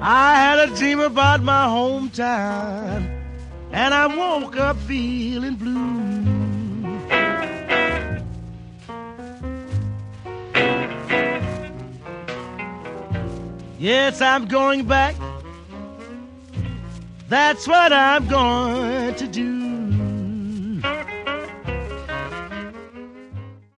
I had a dream about my hometown, and I woke up feeling blue. Yes, I'm going back. That's what I'm going to do.